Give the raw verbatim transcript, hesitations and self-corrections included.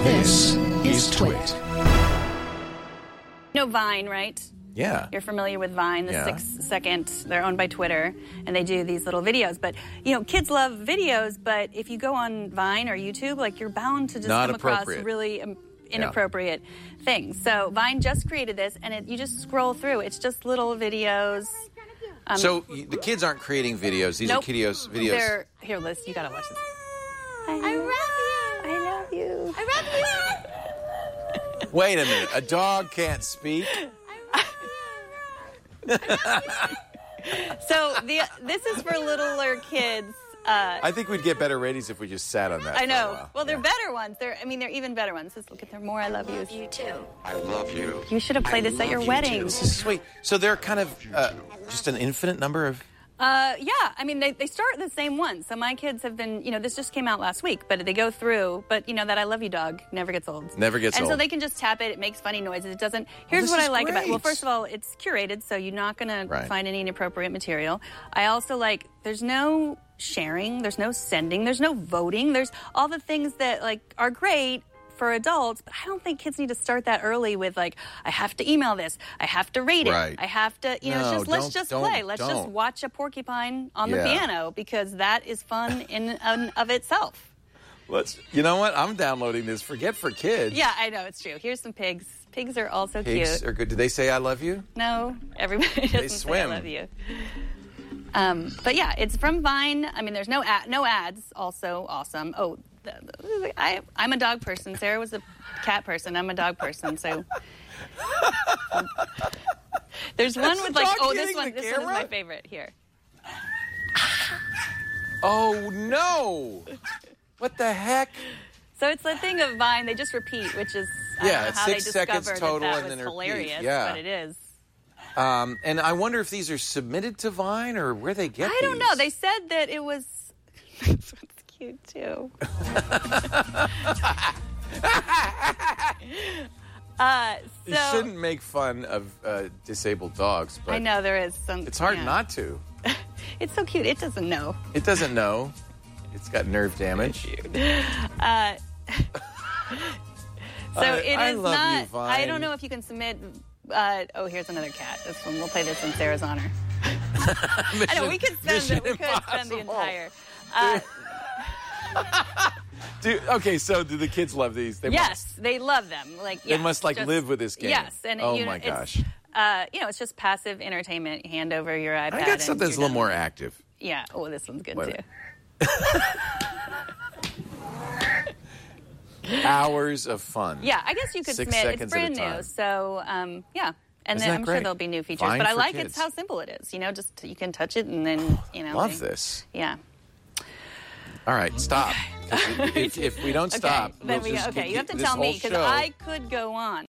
This is Twit. You know Vine, right? Yeah. You're familiar with Vine, the Yeah. six second, they're owned by Twitter, and they do these little videos. But, you know, kids love videos, but if you go on Vine or YouTube, like, you're bound to just Not come across appropriate. really um, inappropriate things. So Vine just created this, and it, you just scroll through. It's just little videos. Um, So y- the kids aren't creating videos. These nope. are kiddios videos. They're, here, Liz, you gotta watch this. I, I love you. I love you. I love you. Wait a minute. A dog can't speak? So the this is for littler kids. Uh, I think we'd get better ratings if we just sat on that. I for a know. while. Well, they're Yeah. better ones. They're, I mean, they're even better ones. Just look at their more I love yous. You too. I love you. You should have played this at your wedding. This is sweet. So they're kind of uh, just an infinite number of... Uh, yeah. I mean, they, they start the same ones. So my kids have been, you know, this just came out last week, but they go through. But, you know, that I love you dog never gets old. Never gets and old. And so they can just tap it. It makes funny noises. It doesn't. Here's this what is I like about it. Well, great. first of all, it's curated, so you're not going Right. to find any inappropriate material. I also like, there's no sharing, there's no sending, there's no voting. There's all the things that, like, are great for adults, but I don't think kids need to start that early with, like, I have to email this, I have to rate it, Right. I have to, you know, it's No, just let's don't- just don't- play. Let's just don't. watch a porcupine on the Yeah. piano because that is fun in and of itself. Let's. You know what? I'm downloading this. Forget for kids. Yeah, I know, it's true. Here's some pigs. Pigs are also Pigs cute. are good. Do they say I love you? No, everybody doesn't swim. say I love you. Um, but yeah, it's from Vine. I mean, there's no ad, no ads. Also awesome. Oh, the, the, I, I'm a dog person. Sarah was a cat person. I'm a dog person. So there's one with like, dog oh, this hitting one. the This one is camera? my favorite. Here. Oh, no. What the heck? So it's the thing of Vine. They just repeat, which is I Yeah, don't know it's how six they seconds discovered total that, that and was then repeat. hilarious. Yeah. But it is. Um, and I wonder if these are submitted to Vine or where they get I don't know. these. They said that it was. This one's cute too. uh, You so shouldn't make fun of uh, disabled dogs, but I know there is some. it's hard yeah. not to. It's so cute. It doesn't know. It doesn't know. It's got nerve damage. Uh, so I- it I is love you, not. I Vine. don't know if you can submit. Uh, oh, here's another cat. This one. We'll play this in Sarah's honor. I know we could spend. Mission The, we could spend the Impossible. entire. Uh, Do, okay, so do the kids love these? They yes, must. they love them. Like They yes, must like just- live with this game. Yes, and oh you know, my it's, gosh, Uh, you know, it's just passive entertainment. Hand over your iPad. I got and something that's a you're little done. more active. Yeah. Oh, this one's good Wait. too. Hours of fun. Yeah, I guess you could Six submit. seconds It's brand at a new, time. so um, yeah. And Isn't then that I'm great? sure there'll be new features. Vine but I for like kids. it's how simple it is. You know, just you can touch it and then you know. Love they- this. Yeah. All right, stop. 'Cause if, if we don't stop, Okay. Then we'll we just okay. get- You have to this tell me whole because show- I could go on.